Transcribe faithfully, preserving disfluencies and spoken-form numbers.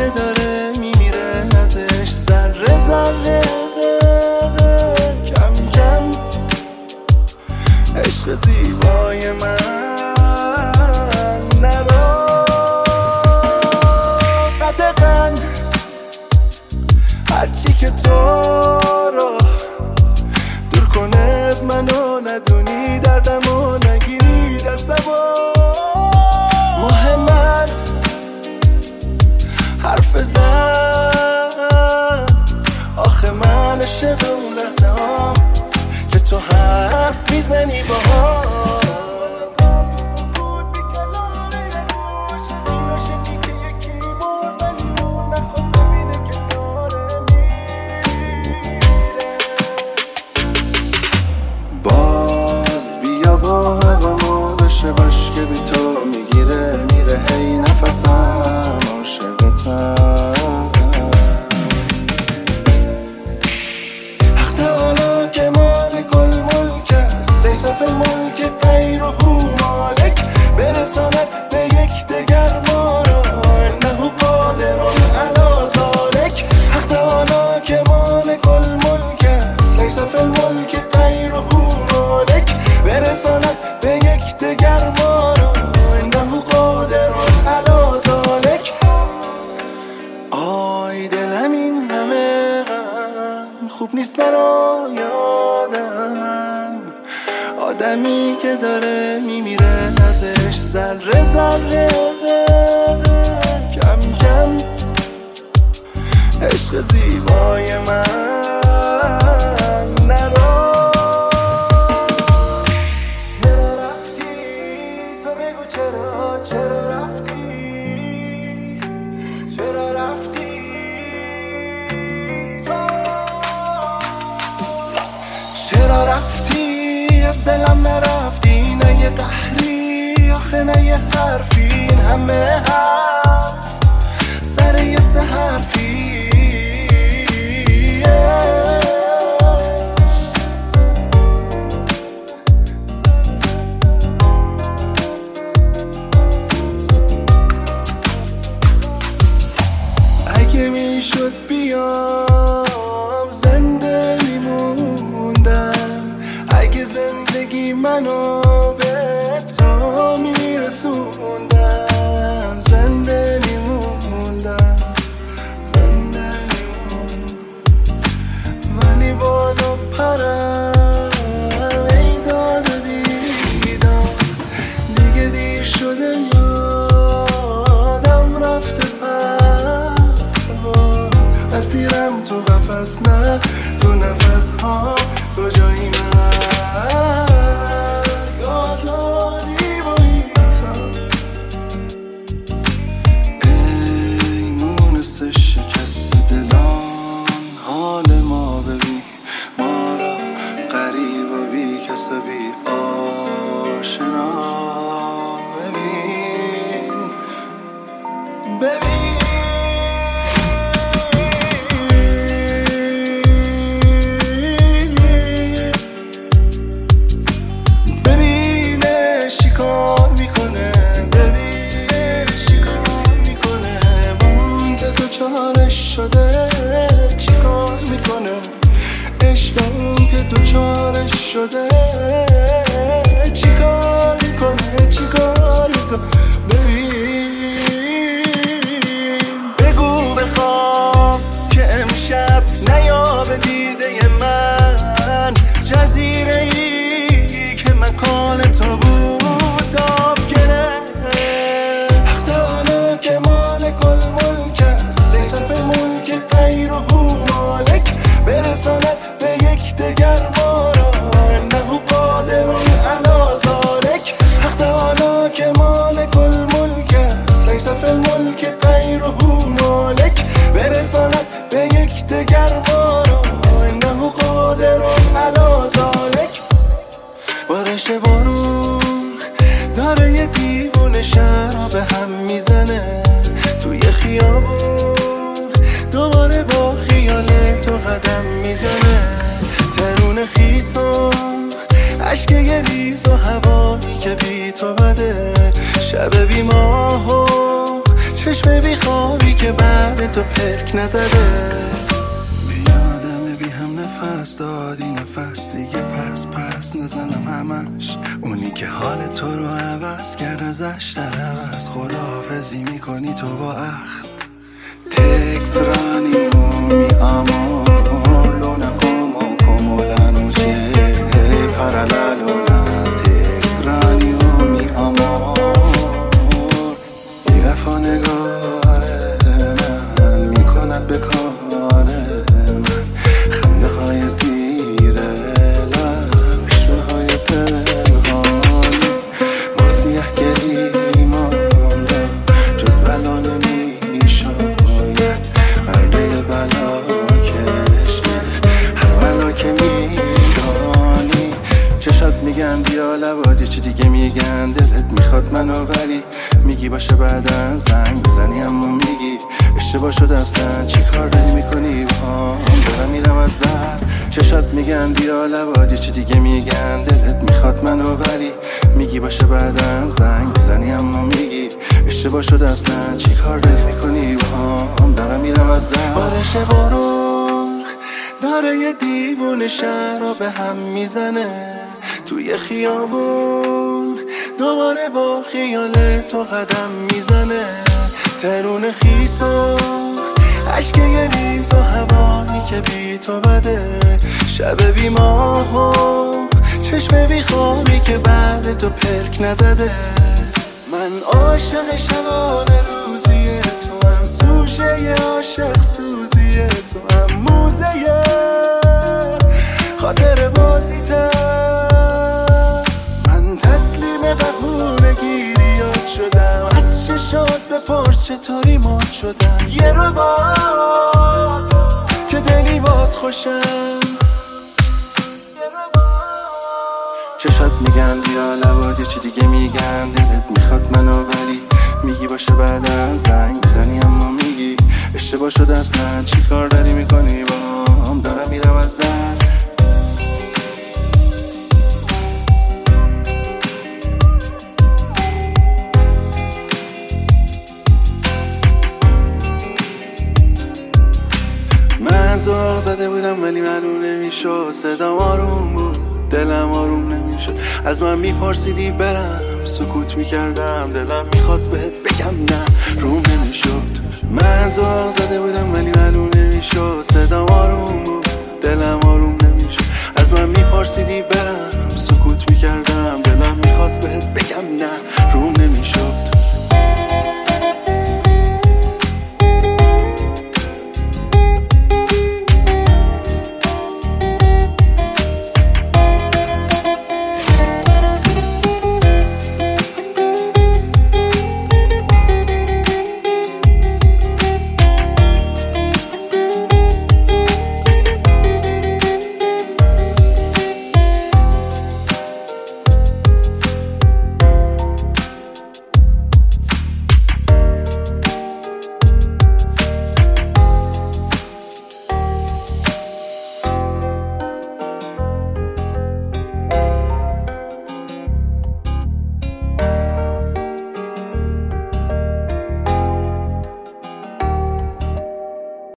که داره میمیره ازش ذره ذره کم کم عشق زیبای من نرو قدقن هرچی که تو رو دور کنه از منو ندونی دردمو نگیری دستمو مهمن حرف زن آخه من عشق اون لحظه هم که تو حرف میزنی با هم باز بیا با هوامو بشه باش که بی تو میگیره میره هی نفسم عاشقتم حق تعالی که مالک الملک است لیس فی الملک غیره مالک برساند به یک دگر ما را انه قادر علی ذلک حق تعالی که مالک الملک است لیس فی الملک غیره مالک برساند به یک دگر ما را انه قادر علی ذلک آی دلم این همه غم خوب نیست برا یادم آدمی که داره میمیره ازش ذره ذره کم کم عشق زیبای من نرو چرا رفتی تو بگو چرا چرا رفتی چرا رفتی تو چرا رفتی از دلم نرفتی نه یه قهری آخه نه یه حرفی این همه حرف سر یه سه حرفی اگه میشد بیام زنده میموندم اگه زندگی منو به تو میرسوندم زنده میموندم زنده میموندم ولی بالا پرم ای داد بیداد دیگه دیر شده یادم رفته اسیرم تو قفس نه تو نفس ها کجایی من آزادی با این خم ای مونس شکست دلان حال ما ببین ما را غریب و بی کس و بی آشنا ببین ببین شده چیکار میکنه عشقم که دوچارش شده چیکار میکنه چیکار میکنه ببین بگو بخواب که امشب نیا به دیده من جزیره ای که مکان تو بود داب گرفت حق تعالی که مالک الملک است لیس فی الملک غیره مالک برساند به یک دگر ما را انه قادر علی ذلک حق تعالی که مالک الملک است لیس فی الملک غیره مالک برساند به یک دگر ما را انه قادر علی ذلک بارش بارون داره یه دیوونه شهر به هم میزنه توی خیابون دوباره با خیال تو قدم میزنه ترون خیس و عشق یه ریز و هوایی که بی تو بده شب بی ماه و چشم بیخوابی که بعد تو پلک نزده. بیادم بی هم نفس دادی نفس دیگه پس پس نزنم همش. اونی که حال تو رو عوض کرد ازش در عوض خداحافظی میکنی تو با اخ. تکس رانی mi amor luna como como la noche para la luna. te extraño mi amor. بی وفا نگار من میکند به کار من. خنده های زیر لب اشوه های پنهانی. ما سیه گلی ماندم جز بلا نمیشاید. برده بلا که عشقه هر بلا که میدانی. چشات میگن بیا لبادی چی دیگه میگن دلت میخواد منو ولی میگی باشه بعدن زنگ بزنی اما میگی اشتباه شد اصلا. چی کار داری میکنی با هم دارم میرم از دست. چشات میگن بیا لبادی چی دیگه میگن دلت میخواد منو ولی میگی باشه بعدن زنگ بزنی اما میگی اشتباه شد اصلا. چی کار داری میکنی با هم دارم میرم از دست. بارش بارون داره یه دیوونه شهر رو به هم میزنه توی خیابون. دوباره با خیال تو قدم میزنه. ترون خیس و عشق یه ریز و هوایی که بی تو بده. شب بی ماه و چشم بی خوابی که بعد تو پلک نزده. من عاشق شبانه روزی تو هم سوژه عاشق سوزی تو هم موزه خاطر بازیتم. من تسلیم بهونه گیریات شدم. از چشات بپرس چطوری مات شدم. یه ربات که دلی باد خوشم. چشات میگن بیا لبادی چی دیگه میگن دلت میخواد منو ولی میگی باشه بعدن زنگ بزنی اما میگی اشتباه شد اصلا. چی کار داری میکنی با هم دارم میرم از دست. من زاغ زده بودم ولی معلوم نمیشد. صدام آروم بود دلم آروم نمیشد. از من میپرسیدی برم سکوت میکردم. دلم میخواست بهت بگم نه روم نمیشد. من زاغ زده بودم ولی معلوم نمیشد. صدام آروم بود دلم آروم نمیشد. از من میپرسیدی برم سکوت میکردم. دلم میخواست بهت بگم نه